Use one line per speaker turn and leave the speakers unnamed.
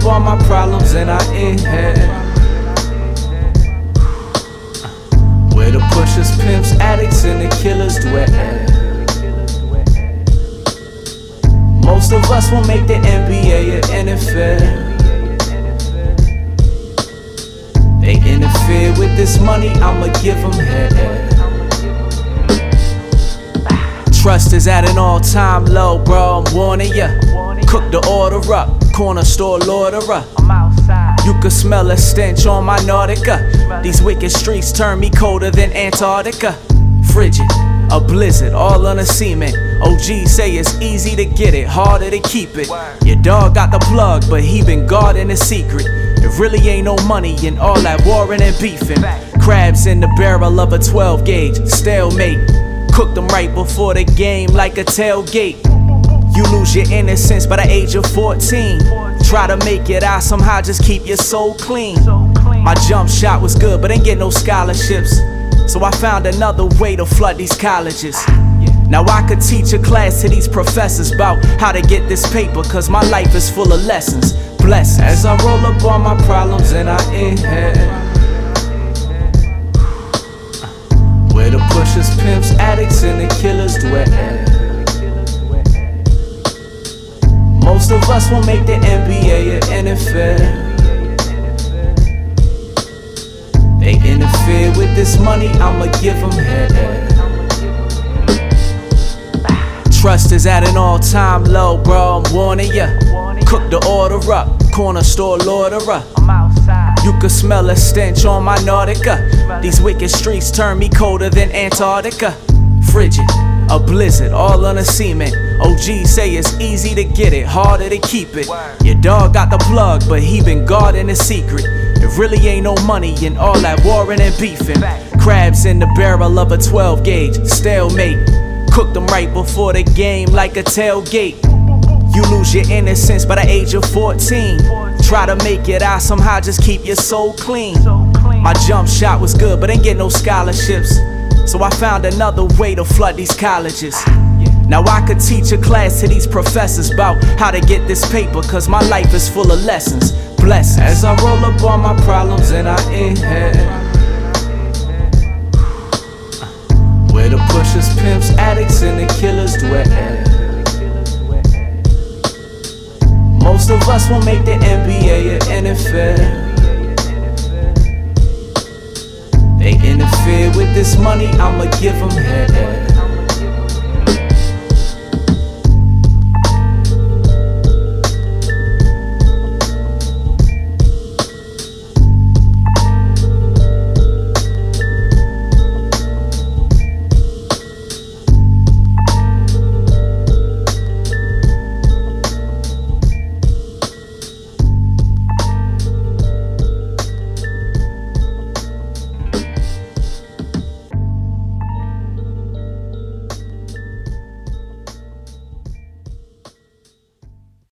all my problems and I inhale. Where the pushers, pimps, addicts, and the killers dwell. Most of us will make the NBA or NFL. They interfere with this money, I'ma give them hell. Trust is at an all-time low, bro, I'm warning ya. Cook the order up, corner store loiterer. You could smell a stench on my Nautica. These wicked streets turn me colder than Antarctica. Frigid, a blizzard, all on a cement. OGs say it's easy to get it, harder to keep it. Your dog got the plug, but he been guarding a secret. It really ain't no money in all that warring and beefing. Crabs in the barrel of a 12 gauge, stalemate. Cooked them right before the game like a tailgate. You lose your innocence by the age of 14. Try to make it out somehow, just keep your soul clean. My jump shot was good, but ain't get no scholarships. So I found another way to flood these colleges. Now I could teach a class to these professors about how to get this paper, cause my life is full of lessons. Blessings. As I roll up all my problems and I inhale. Where the pushers, pimps, addicts, and the killers dwell. Most of us will make the NBA or NFL. They interfere with this money, I'ma give them hell. Trust is at an all-time low, bro, I'm warning ya. Cook the order up, corner store loiterer. You could smell a stench on my Nautica. These wicked streets turn me colder than Antarctica. Frigid, a blizzard, all on a cement. OGs say it's easy to get it, harder to keep it. Your dog got the plug, but he been guarding a secret. It really ain't no money in all that warring and beefing. Crabs in the barrel of a 12 gauge, stalemate. Cooked them right before the game like a tailgate. You lose your innocence by the age of 14. Try to make it out somehow, just keep your soul clean. My jump shot was good, but ain't get no scholarships. So I found another way to flood these colleges. Now I could teach a class to these professors about how to get this paper, cause my life is full of lessons. Blessings. As I roll up all my problems and I inhale. Where the pushers, pimps, addicts, and the killers dwell. Most of us will make the NBA or NFL. They interfere with this money, I'ma give them hell.